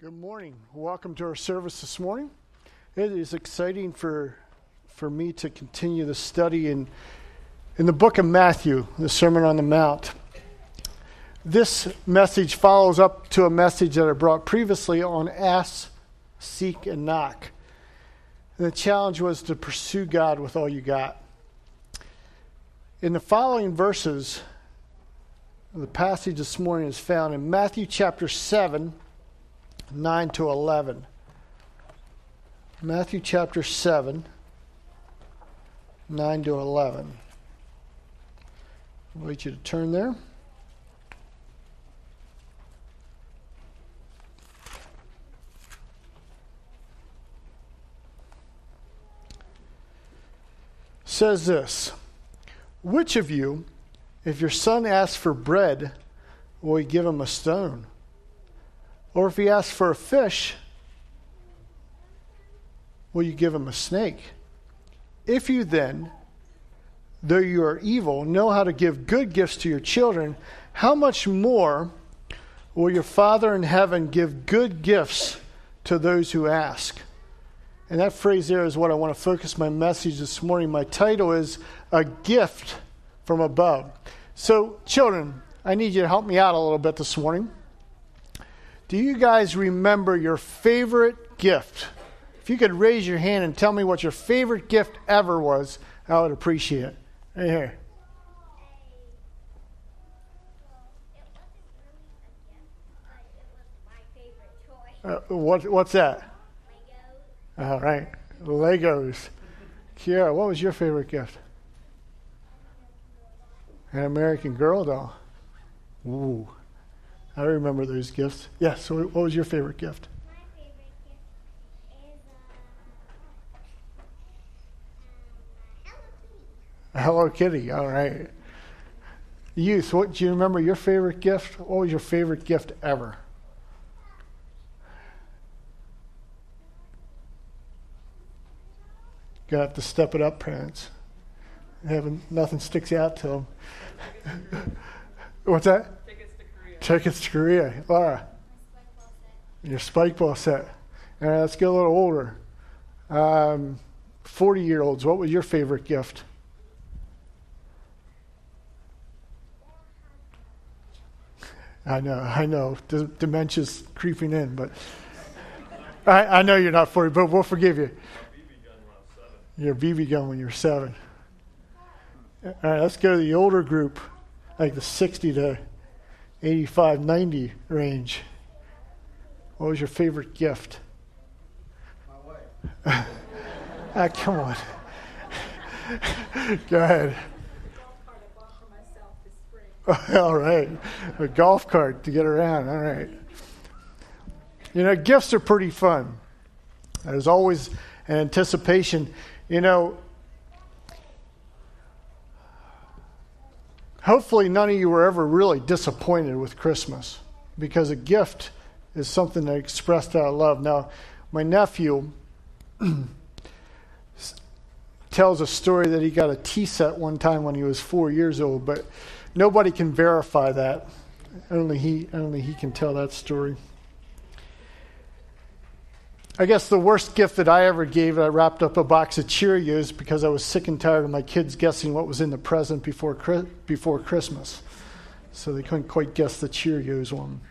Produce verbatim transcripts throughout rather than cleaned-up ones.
Good morning. Welcome to our service this morning. It is exciting for for me to continue the study in in the book of Matthew, the Sermon on the Mount. This message follows up to a message that I brought previously on ask, seek, and knock. And the challenge was to pursue God with all you got. In the following verses, the passage this morning is found in Matthew chapter seven, nine to eleven. Matthew chapter seven, nine to eleven. I'll wait you to turn there. Says this, which of you, if your son asks for bread, will you give him a stone? Or if he asks for a fish, will you give him a snake? If you then, though you are evil, know how to give good gifts to your children, how much more will your Father in heaven give good gifts to those who ask? And that phrase there is what I want to focus my message this morning. My title is A Gift from Above. So, children, I need you to help me out a little bit this morning. Do you guys remember your favorite gift? If you could raise your hand and tell me what your favorite gift ever was, I would appreciate it. Right here. Uh, what, what's that? Legos. All right. Legos. Kiara, what was your favorite gift? An American Girl doll. Ooh. I remember those gifts. Yeah, so what was your favorite gift? My favorite gift is uh, um, a Hello Kitty. A Hello Kitty, all right. Youth, what do you remember your favorite gift? What was your favorite gift ever? Gonna have to step it up, parents. Having nothing sticks out to them. What's that? Tickets to Korea. Laura, your spike ball set. All right, let's get a little older. Um, forty-year-olds, what was your favorite gift? I know, I know. D- dementia's creeping in, but I, I know you're not forty, but we'll forgive you. Your B B gun when you were seven. All right, let's go to the older group, like the sixty to eighty-five, ninety range. What was your favorite gift? My wife. Ah, come on. Go ahead. Golf cart I bought for myself this spring. All right. A golf cart to get around. All right. You know, gifts are pretty fun. There's always an anticipation. You know, hopefully none of you were ever really disappointed with Christmas, because a gift is something that expressed our love. Now, my nephew tells a story that he got a tea set one time when he was four years old, but nobody can verify that. Only he, only he can tell that story. I guess the worst gift that I ever gave, I wrapped up a box of Cheerios because I was sick and tired of my kids guessing what was in the present before before Christmas. So they couldn't quite guess the Cheerios one.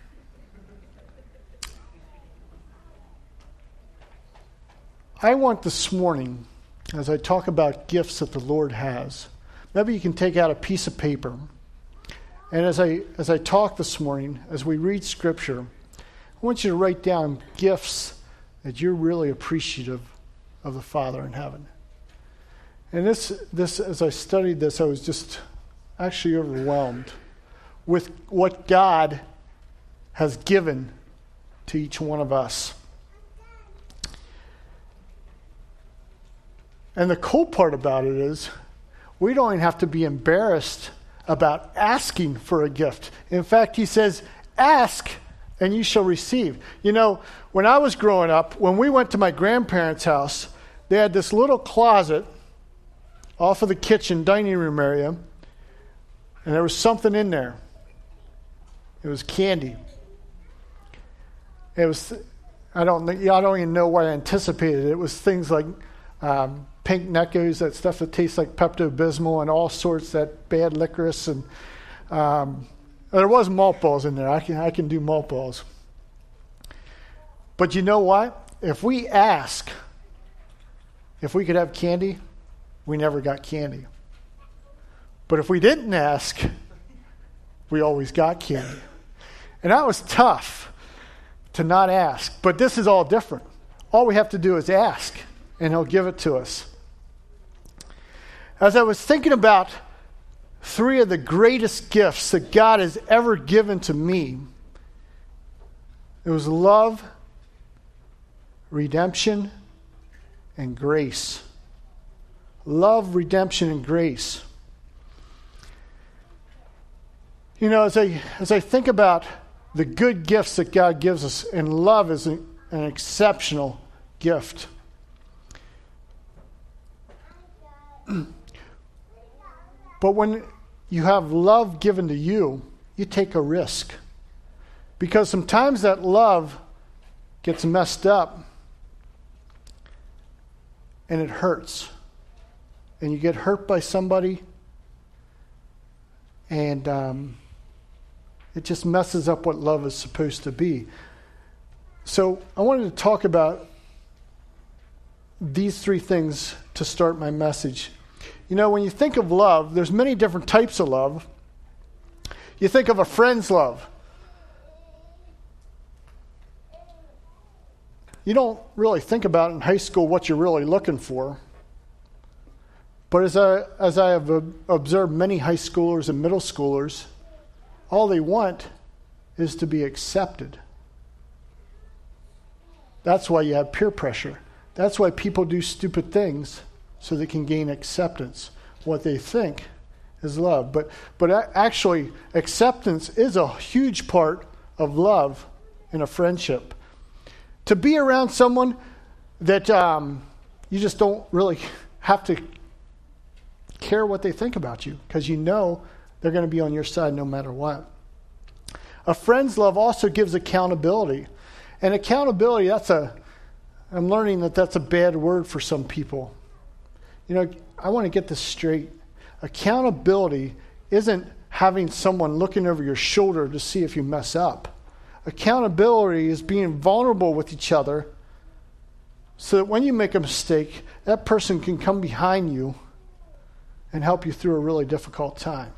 I want this morning, as I talk about gifts that the Lord has, maybe you can take out a piece of paper. And as I as I talk this morning, as we read Scripture, I want you to write down gifts that you're really appreciative of the Father in heaven. And this, this, as I studied this, I was just actually overwhelmed with what God has given to each one of us. And the cool part about it is, we don't even have to be embarrassed about asking for a gift. In fact, he says, ask and you shall receive. You know, when I was growing up, when we went to my grandparents' house, they had this little closet off of the kitchen dining room area, and there was something in there. It was candy. It was I don't think, I don't even know what I anticipated. It was things like um, pink Neckos, that stuff that tastes like Pepto-Bismol, and all sorts, that bad licorice, and um, there was malt balls in there. I can I can do malt balls. But you know what? If we ask if we could have candy, we never got candy. But if we didn't ask, we always got candy. And that was tough to not ask. But this is all different. All we have to do is ask, and he'll give it to us. As I was thinking about three of the greatest gifts that God has ever given to me, it was love, redemption, and grace. Love, redemption, and grace. You know, as I as I think about the good gifts that God gives us, and love is an, an exceptional gift. But when you have love given to you, you take a risk. Because sometimes that love gets messed up and it hurts. And you get hurt by somebody, and um, it just messes up what love is supposed to be. So I wanted to talk about these three things to start my message. You know, when you think of love, there's many different types of love. You think of a friend's love. You don't really think about in high school what you're really looking for. But as I, as I have observed many high schoolers and middle schoolers, all they want is to be accepted. That's why you have peer pressure. That's why people do stupid things, so they can gain acceptance. What they think is love. But but actually, acceptance is a huge part of love in a friendship. To be around someone that um, you just don't really have to care what they think about you, because you know they're going to be on your side no matter what. A friend's love also gives accountability. And accountability, that's a, I'm learning that that's a bad word for some people. You know, I want to get this straight. Accountability isn't having someone looking over your shoulder to see if you mess up. Accountability is being vulnerable with each other so that when you make a mistake, that person can come behind you and help you through a really difficult time.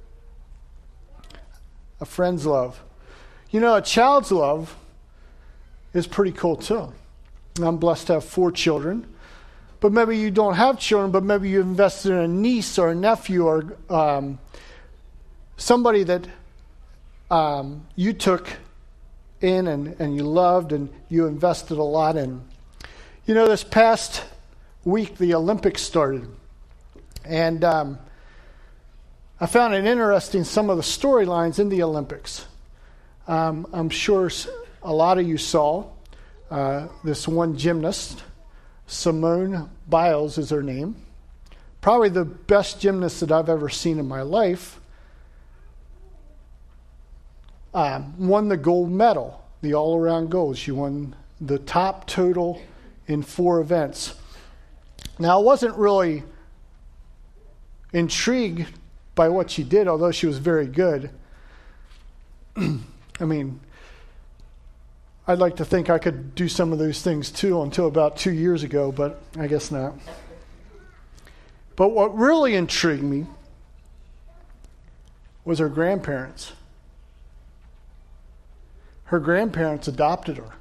A friend's love. You know, a child's love is pretty cool too. I'm blessed to have four children. But maybe you don't have children, but maybe you invested in a niece or a nephew or um, somebody that um, you took in and, and you loved and you invested a lot in. You know, this past week, the Olympics started. And um, I found it interesting, some of the storylines in the Olympics. Um, I'm sure a lot of you saw uh, this one gymnast, Simone Biles is her name. Probably the best gymnast that I've ever seen in my life. Um, won the gold medal, the all-around gold. She won the top total in four events. Now, I wasn't really intrigued by what she did, although she was very good. I mean, I'd like to think I could do some of those things too until about two years ago, but I guess not. But what really intrigued me was her grandparents. Her grandparents adopted her.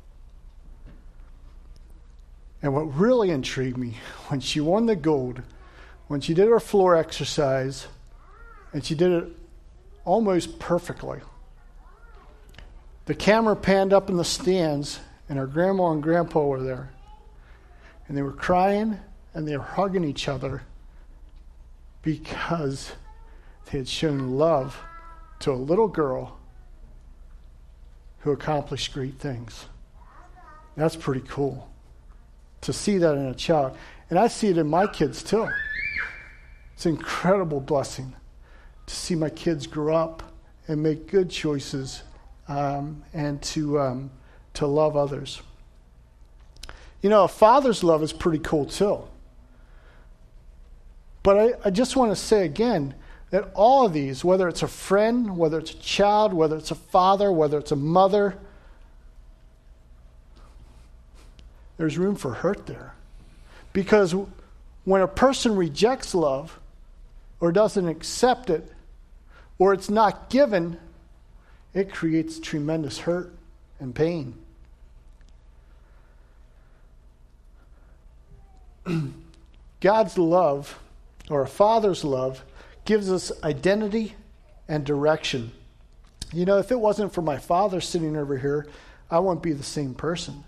And what really intrigued me, when she won the gold, when she did her floor exercise, and she did it almost perfectly, the camera panned up in the stands, and her grandma and grandpa were there. And they were crying, and they were hugging each other because they had shown love to a little girl who accomplished great things. That's pretty cool to see that in a child. And I see it in my kids too. It's an incredible blessing to see my kids grow up and make good choices um, and to um, to love others. You know, a father's love is pretty cool too. But I, I just want to say again that all of these, whether it's a friend, whether it's a child, whether it's a father, whether it's a mother, there's room for hurt there. Because when a person rejects love or doesn't accept it or it's not given, it creates tremendous hurt and pain. God's love, or a father's love, gives us identity and direction. You know, if it wasn't for my father sitting over here, I wouldn't be the same person.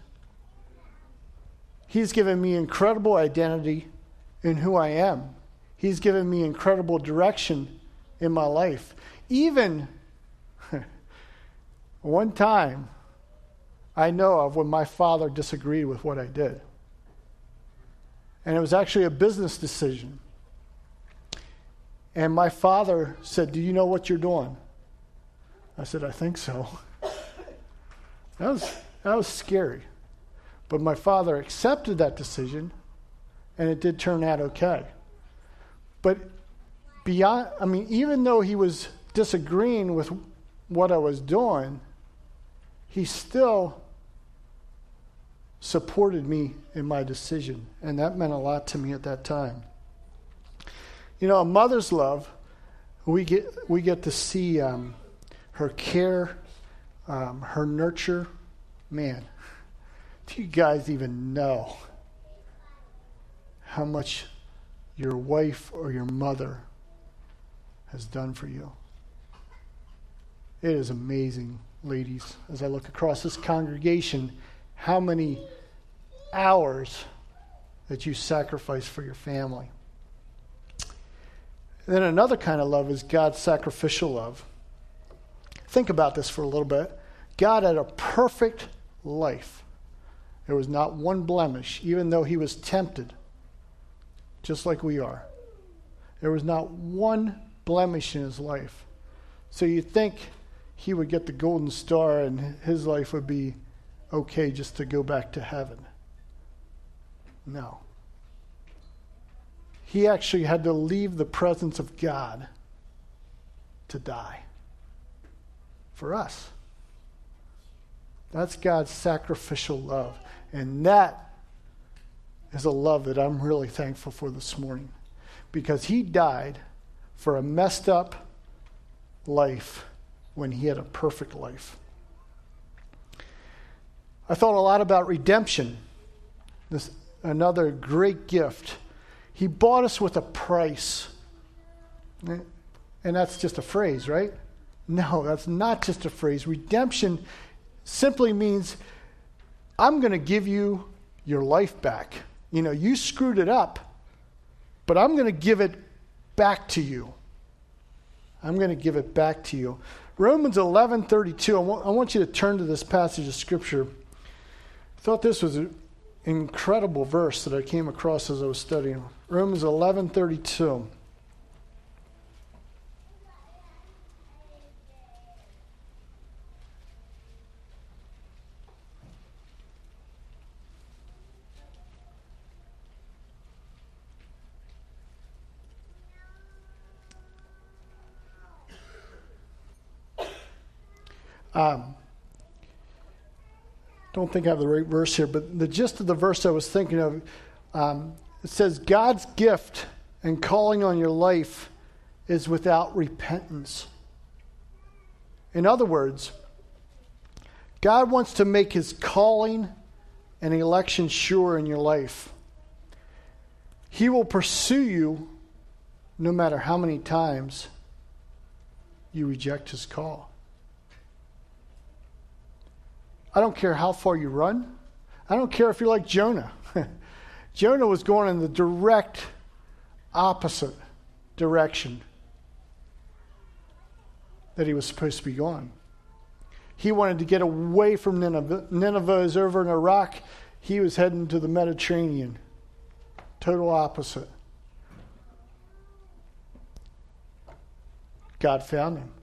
He's given me incredible identity in who I am. He's given me incredible direction in my life. Even one time I know of when my father disagreed with what I did. And it was actually a business decision. And my father said, "Do you know what you're doing?" I said, "I think so." That was, that was scary. But my father accepted that decision, and it did turn out okay. But beyond, I mean, even though he was disagreeing with what I was doing, he still supported me in my decision. And that meant a lot to me at that time. You know, a mother's love, we get we get to see um, her care, um, her nurture. Man, do you guys even know how much your wife or your mother has done for you? It is amazing, ladies, as I look across this congregation, how many hours that you sacrifice for your family. And then another kind of love is God's sacrificial love. Think about this for a little bit. God had a perfect life. There was not one blemish, even though he was tempted, just like we are. There was not one blemish in his life. So you'd think he would get the golden star and his life would be okay just to go back to heaven. No. He actually had to leave the presence of God to die for us. That's God's sacrificial love. And that is a love that I'm really thankful for this morning. Because he died for a messed up life when he had a perfect life. I thought a lot about redemption. This another great gift. He bought us with a price. And that's just a phrase, right? No, that's not just a phrase. Redemption simply means I'm going to give you your life back. You know, you screwed it up, but I'm going to give it back to you. I'm going to give it back to you. Romans eleven thirty-two, I want, I want you to turn to this passage of Scripture. I thought this was an incredible verse that I came across as I was studying. Romans eleven thirty-two. Um, don't think I have the right verse here, but the gist of the verse I was thinking of, um, it says, God's gift and calling on your life is without repentance. In other words, God wants to make his calling and election sure in your life. He will pursue you no matter how many times you reject his call. I don't care how far you run. I don't care if you're like Jonah. Jonah was going in the direct opposite direction that he was supposed to be going. He wanted to get away from Nineveh. Nineveh is over in Iraq. He was heading to the Mediterranean. Total opposite. God found him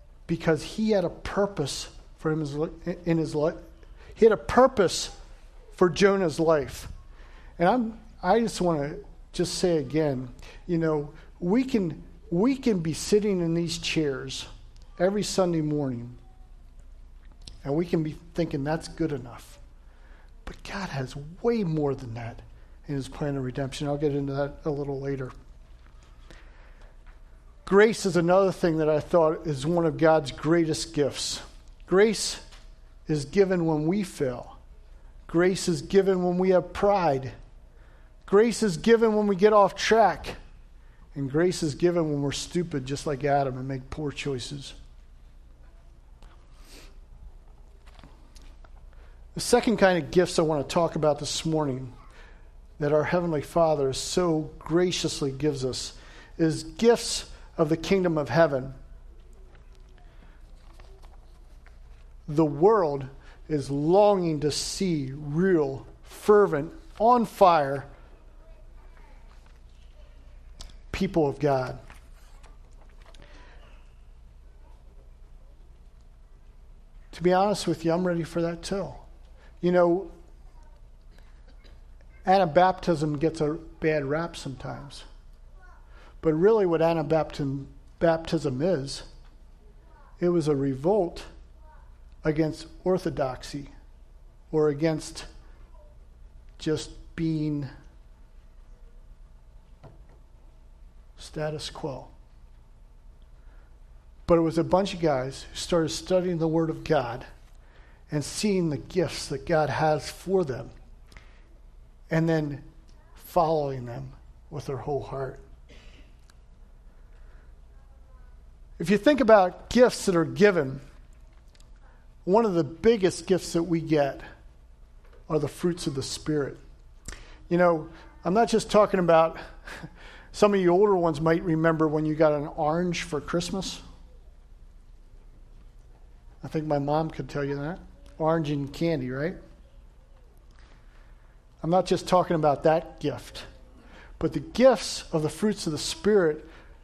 because he had a purpose for him in his life. He had a purpose for Jonah's life. And I'm, I just want to just say again, you know, we can, we can be sitting in these chairs every Sunday morning, and we can be thinking that's good enough. But God has way more than that in his plan of redemption. I'll get into that a little later. Grace is another thing that I thought is one of God's greatest gifts. Grace is given when we fail. Grace is given when we have pride. Grace is given when we get off track. And grace is given when we're stupid, just like Adam, and make poor choices. The second kind of gifts I want to talk about this morning that our Heavenly Father so graciously gives us is gifts of the kingdom of heaven. The world is longing to see real, fervent, on fire people of God. To be honest with you, I'm ready for that too. You know, Anabaptism gets a bad rap sometimes. But really what Anabaptism baptism is, it was a revolt against orthodoxy or against just being status quo. But it was a bunch of guys who started studying the Word of God and seeing the gifts that God has for them and then following them with their whole heart. If you think about gifts that are given, one of the biggest gifts that we get are the fruits of the Spirit. You know, I'm not just talking about, some of you older ones might remember when you got an orange for Christmas. I think my mom could tell you that. Orange and candy, right? I'm not just talking about that gift, but the gifts of the fruits of the Spirit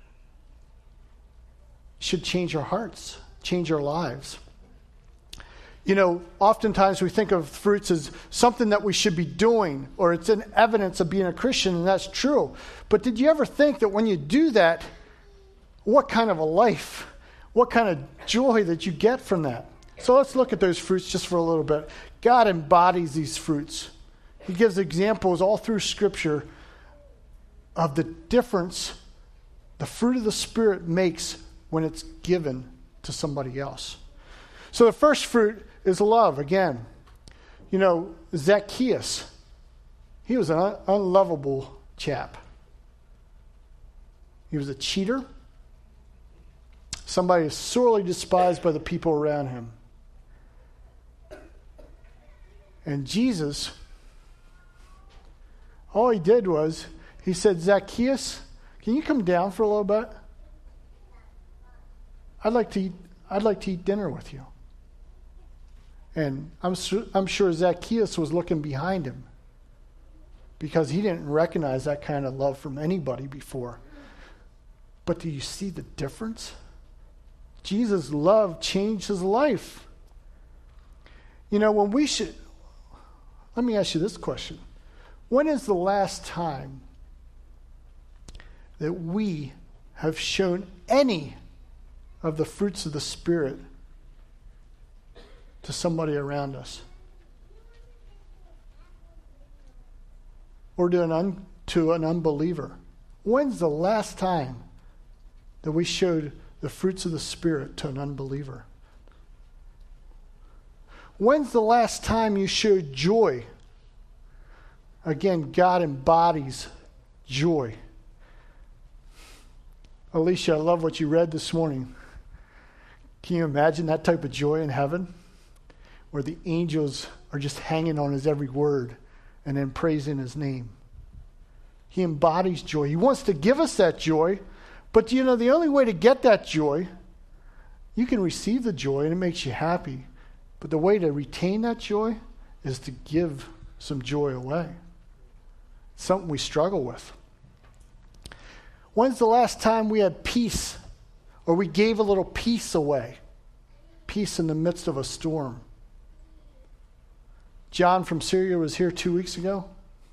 should change our hearts, change our lives. You know, oftentimes we think of fruits as something that we should be doing, or it's an evidence of being a Christian, and that's true. But did you ever think that when you do that, what kind of a life, what kind of joy that you get from that? So let's look at those fruits just for a little bit. God embodies these fruits. He gives examples all through Scripture of the difference the fruit of the Spirit makes when it's given to somebody else. So the first fruit is love. Again, you know, Zacchaeus, he was an un- unlovable chap. He was a cheater, somebody sorely despised by the people around him. And Jesus, all he did was, he said, Zacchaeus, can you come down for a little bit? I'd like to eat, I'd like to eat dinner with you. And I'm, su- I'm sure Zacchaeus was looking behind him because he didn't recognize that kind of love from anybody before. But do you see the difference? Jesus' love changed his life. You know, when we should, let me ask you this question. When is the last time that we have shown any of the fruits of the Spirit to somebody around us? Or to an, un, to an unbeliever? When's the last time that we showed the fruits of the Spirit to an unbeliever? When's the last time you showed joy? Again, God embodies joy. Alicia, I love what you read this morning. Can you imagine that type of joy in heaven? Where the angels are just hanging on his every word and then praising his name. He embodies joy. He wants to give us that joy. But you know, the only way to get that joy, you can receive the joy and it makes you happy. But the way to retain that joy is to give some joy away. Something we struggle with. When's the last time we had peace or we gave a little peace away? Peace in the midst of a storm. John from Syria was here two weeks ago?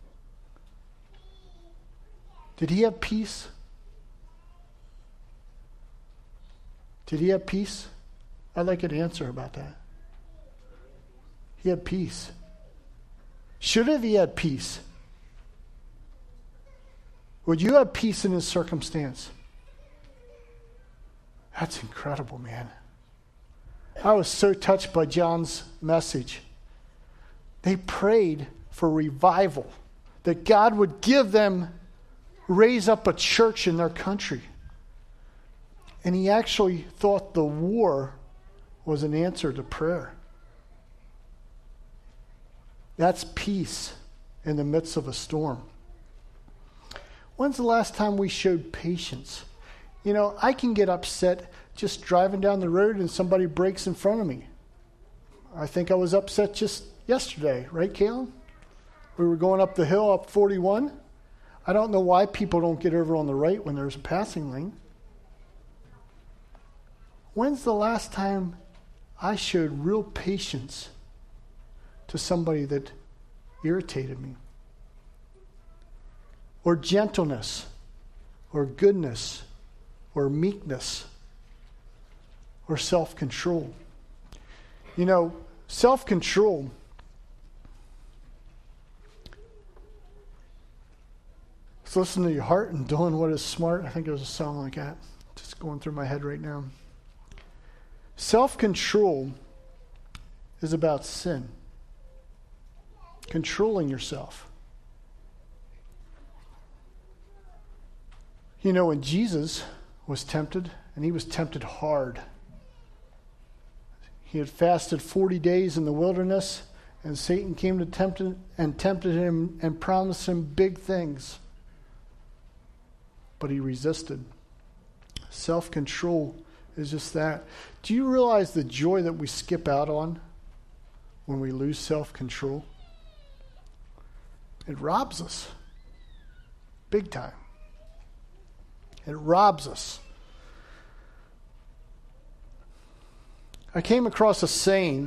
Did he have peace? Did he have peace? I'd like an answer about that. He had peace. Should have he had peace? Would you have peace in his circumstance? That's incredible, man. I was so touched by John's message. They prayed for revival, that God would give them, raise up a church in their country. And he actually thought the war was an answer to prayer. That's peace in the midst of a storm. When's the last time we showed patience? You know, I can get upset just driving down the road and somebody breaks in front of me. I think I was upset just yesterday, right, Kayla? We were going up the hill up forty-one. I don't know why people don't get over on the right when there's a passing lane. When's the last time I showed real patience to somebody that irritated me? Or gentleness, or goodness, or meekness, or self-control. You know, self-control is listening to your heart and doing what is smart. I think there was a song like that just going through my head right now. Self-control is about sin. Controlling yourself. You know, when Jesus was tempted, and he was tempted hard. He had fasted forty days in the wilderness, and Satan came to tempt him and tempted him and promised him big things. But he resisted. Self-control is just that. Do you realize the joy that we skip out on when we lose self-control? It robs us. Big time. It robs us. I came across a saying,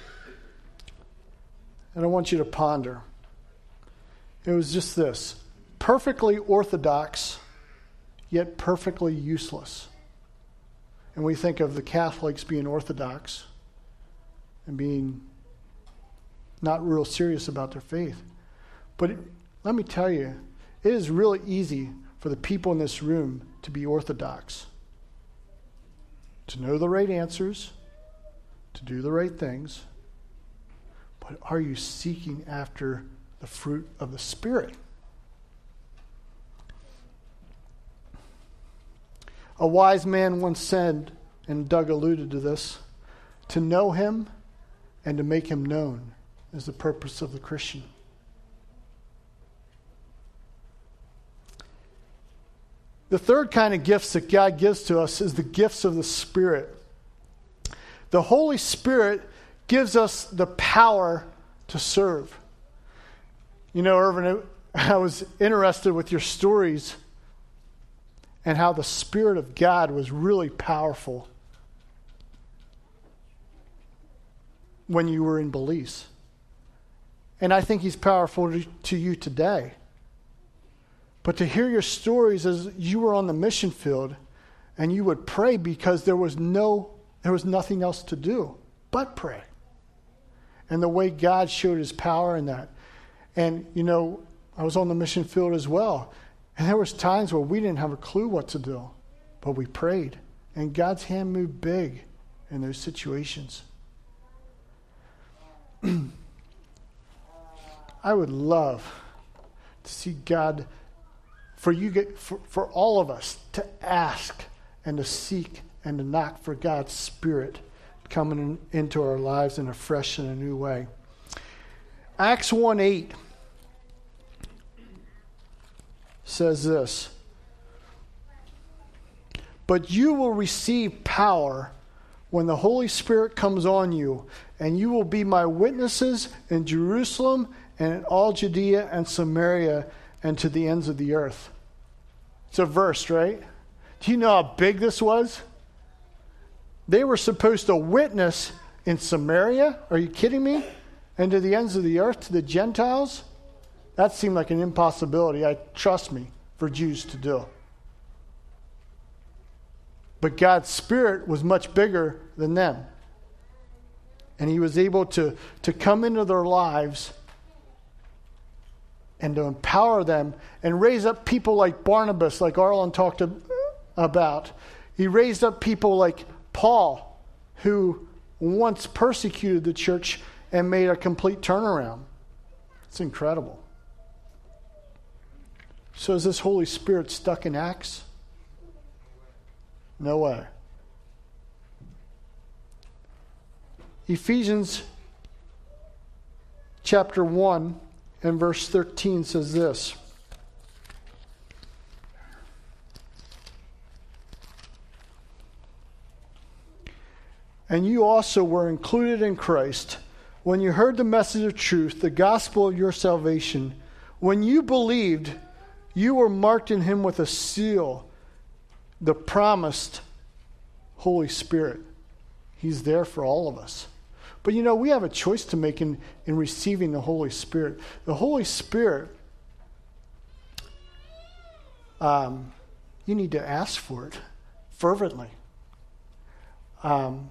and I want you to ponder. It was just this: perfectly orthodox, yet perfectly useless. And we think of the Catholics being orthodox and being not real serious about their faith. But it, let me tell you, it is really easy for the people in this room to be orthodox, to know the right answers, to do the right things. But are you seeking after the fruit of the Spirit? A wise man once said, and Doug alluded to this, to know him and to make him known is the purpose of the Christian. The third kind of gifts that God gives to us is the gifts of the Spirit. The Holy Spirit gives us the power to serve. You know, Irvin, I was interested with your stories and how the Spirit of God was really powerful when you were in Belize. And I think he's powerful to, to you today. But to hear your stories as you were on the mission field and you would pray because there was no, there was nothing else to do but pray. And the way God showed his power in that. And, you know, I was on the mission field as well. And there was times where we didn't have a clue what to do. But we prayed. And God's hand moved big in those situations. I would love to see God, for you get for, for all of us to ask and to seek and to knock for God's Spirit coming in, into our lives in a fresh and a new way. Acts one eight says this: but you will receive power when the Holy Spirit comes on you, and you will be my witnesses in Jerusalem and in all Judea and Samaria and to the ends of the earth. It's a verse, right? Do you know how big this was? They were supposed to witness in Samaria. Are you kidding me? and to the ends of the earth, to the Gentiles, that seemed like an impossibility, I trust me, for Jews to do. But God's Spirit was much bigger than them. And he was able to, to come into their lives and to empower them and raise up people like Barnabas, like Arlen talked about. He raised up people like Paul, who once persecuted the church and made a complete turnaround. It's incredible. So is this Holy Spirit stuck in Acts? No way. Ephesians chapter one and verse thirteen says this. And you also were included in Christ when you heard the message of truth, the gospel of your salvation. When you believed, you were marked in him with a seal, the promised Holy Spirit. He's there for all of us. But you know, we have a choice to make in, in receiving the Holy Spirit. The Holy Spirit, um, you need to ask for it fervently. Um,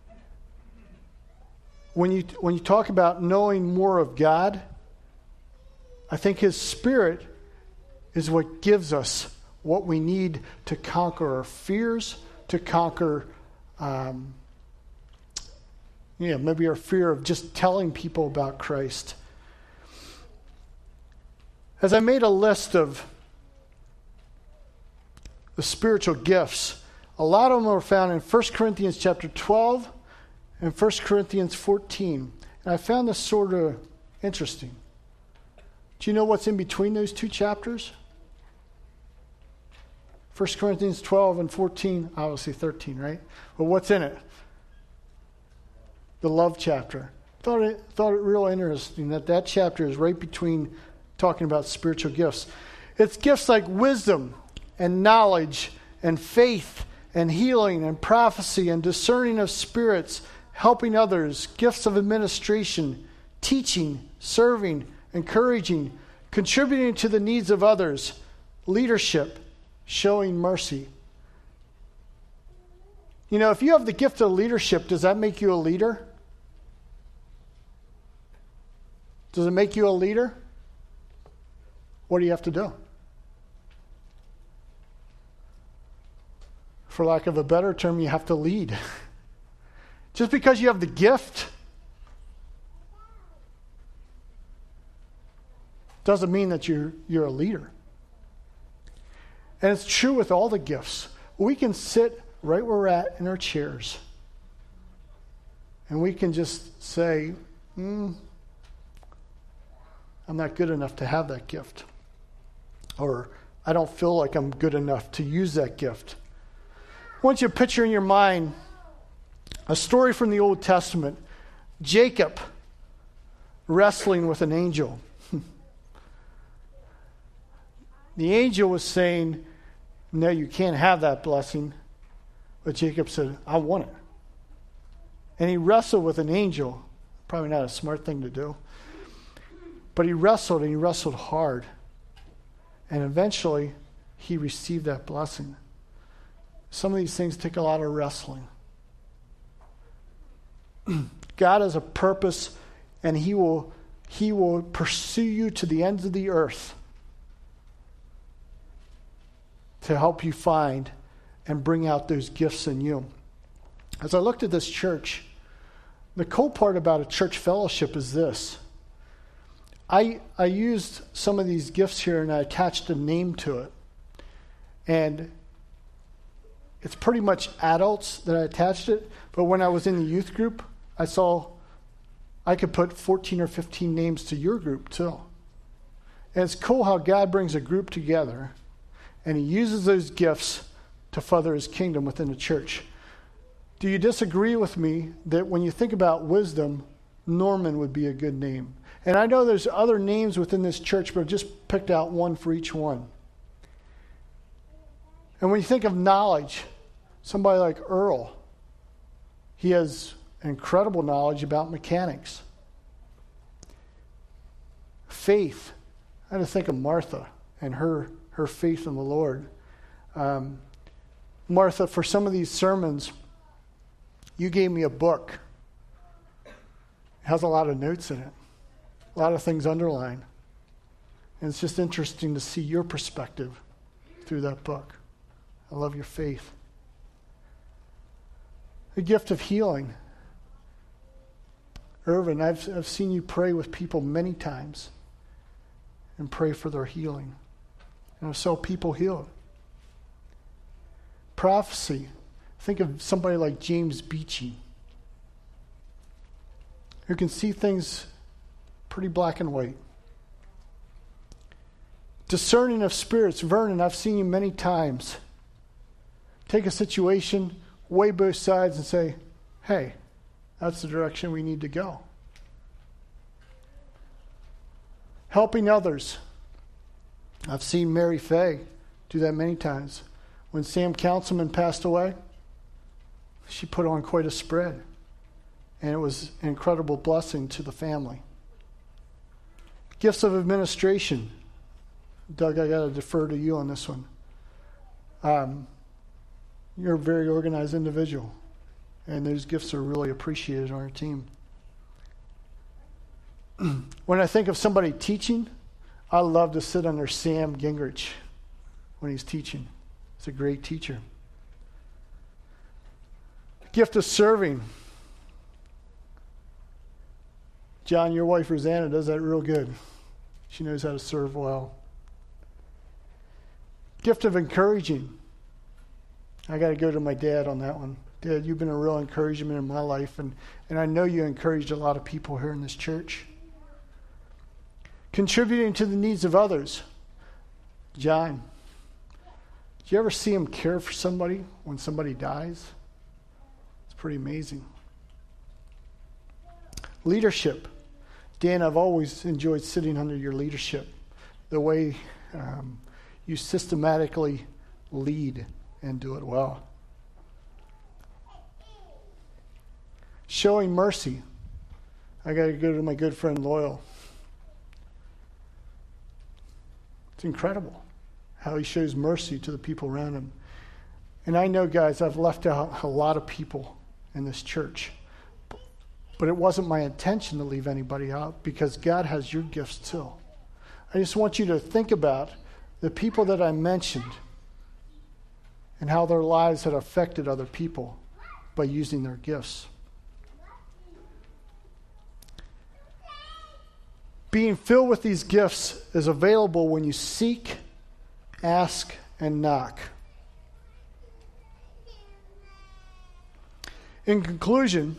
when you when you talk about knowing more of God, I think his Spirit is what gives us what we need to conquer our fears, to conquer um, yeah, maybe our fear of just telling people about Christ. As I made a list of the spiritual gifts, a lot of them are found in First Corinthians chapter twelve and First Corinthians fourteen. And I found this sort of interesting. Do you know what's in between those two chapters? First Corinthians twelve and fourteen, obviously thirteen, right? But what's in it? The love chapter. Thought it thought it real interesting that that chapter is right between talking about spiritual gifts. It's gifts like wisdom and knowledge and faith and healing and prophecy and discerning of spirits, helping others, gifts of administration, teaching, serving, encouraging, contributing to the needs of others, leadership, showing mercy. You know, if you have the gift of leadership, does that make you a leader? Does it make you a leader? What do you have to do? For lack of a better term, you have to lead. Just because you have the gift doesn't mean that you're you're a leader. And it's true with all the gifts. We can sit right where we're at in our chairs, and we can just say, mm, I'm not good enough to have that gift. Or I don't feel like I'm good enough to use that gift. I want you to picture in your mind a story from the Old Testament. Jacob wrestling with an angel. The angel was saying, no, you can't have that blessing. But Jacob said, I want it. And he wrestled with an angel. Probably not a smart thing to do. But he wrestled, and he wrestled hard. And eventually, he received that blessing. Some of these things take a lot of wrestling. God has a purpose, and he will, he will pursue you to the ends of the earth to help you find and bring out those gifts in you. As I looked at this church, the cool part about a church fellowship is this. I I used some of these gifts here and I attached a name to it. And it's pretty much adults that I attached it. But when I was in the youth group, I saw I could put fourteen or fifteen names to your group too. And it's cool how God brings a group together and he uses those gifts to further his kingdom within the church. Do you disagree with me that when you think about wisdom, Norman would be a good name? And I know there's other names within this church, but I've just picked out one for each one. And when you think of knowledge, somebody like Earl, he has incredible knowledge about mechanics. faith, I had to think of Martha and her, her faith in the Lord. Um, Martha, for some of these sermons, you gave me a book. It has a lot of notes in it, a lot of things underlined. And it's just interesting to see your perspective through that book. I love your faith. The gift of healing. Irvin, I've, I've seen you pray with people many times and pray for their healing. And I saw people healed. Prophecy. Think of somebody like James Beachy, who can see things pretty black and white. Discerning of spirits. Vernon, I've seen you many times. Take a situation, weigh both sides and say, hey, that's the direction we need to go. Helping others. I've seen Mary Fay do that many times. When Sam Councilman passed away, she put on quite a spread. And it was an incredible blessing to the family. Gifts of administration. Doug, I got to defer to you on this one. Um, you're a very organized individual, and those gifts are really appreciated on our team. When I think of somebody teaching, I love to sit under Sam Gingrich when he's teaching. He's a great teacher. Gift of serving. John, your wife Rosanna does that real good. She knows how to serve well. Gift of encouraging. I got to go to my dad on that one. Dad, you've been a real encouragement in my life, and, and I know you encouraged a lot of people here in this church. Contributing to the needs of others. John, do you ever see him care for somebody when somebody dies? It's pretty amazing. Leadership. Dan, I've always enjoyed sitting under your leadership. The way um, you systematically lead and do it well. Showing mercy. I got to go to my good friend Loyal. It's incredible how he shows mercy to the people around him. And I know, guys, I've left out a lot of people in this church. But it wasn't my intention to leave anybody out because God has your gifts too. I just want you to think about the people that I mentioned and how their lives had affected other people by using their gifts. Being filled with these gifts is available when you seek, ask, and knock. In conclusion,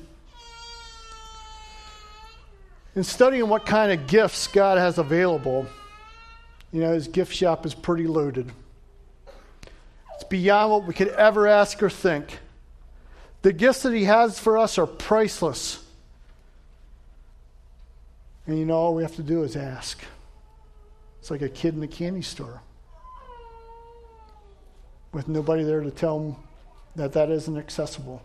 in studying what kind of gifts God has available, you know, his gift shop is pretty loaded. It's beyond what we could ever ask or think. The gifts that he has for us are priceless. And you know, all we have to do is ask. It's like a kid in the candy store with nobody there to tell them that that isn't accessible.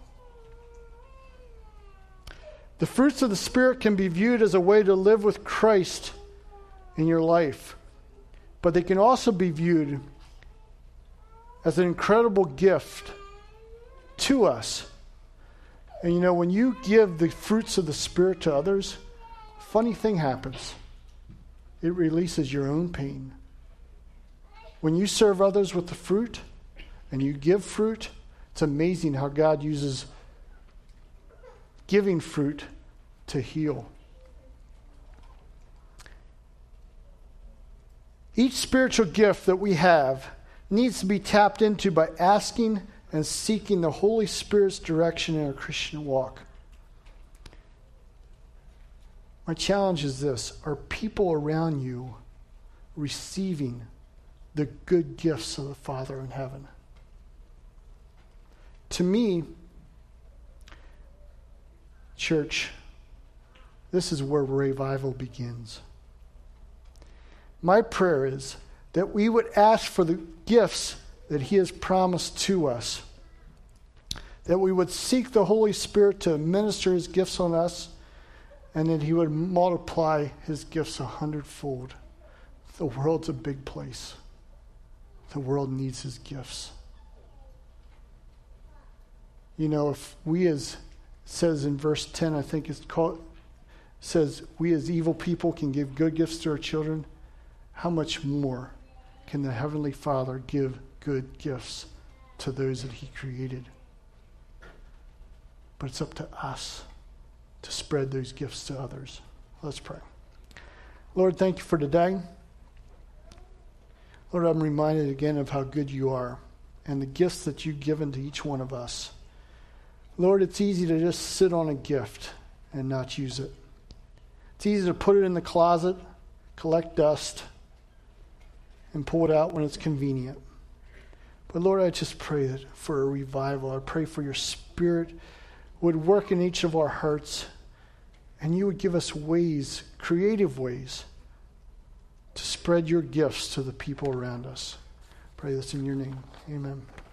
The fruits of the Spirit can be viewed as a way to live with Christ in your life. But they can also be viewed as an incredible gift to us. And you know, when you give the fruits of the Spirit to others, a funny thing happens. It releases your own pain. When you serve others with the fruit and you give fruit, it's amazing how God uses giving fruit to heal. Each spiritual gift that we have needs to be tapped into by asking and seeking the Holy Spirit's direction in our Christian walk. My challenge is this: are people around you receiving the good gifts of the Father in heaven? To me, church, this is where revival begins. My prayer is that we would ask for the gifts that he has promised to us, that we would seek the Holy Spirit to minister his gifts on us, and that he would multiply his gifts a hundredfold. The world's a big place. The world needs his gifts. You know, if we as, says in verse ten, I think it's called, says, we as evil people can give good gifts to our children, how much more can the Heavenly Father give good gifts to those that he created? But it's up to us to spread those gifts to others. Let's pray. Lord, thank you for today. Lord, I'm reminded again of how good you are and the gifts that you've given to each one of us. Lord, it's easy to just sit on a gift and not use it. It's easy to put it in the closet, collect dust, and pull it out when it's convenient. But Lord, I just pray that for a revival. I pray for your Spirit would work in each of our hearts, and you would give us ways, creative ways, to spread your gifts to the people around us. Pray this in your name. Amen.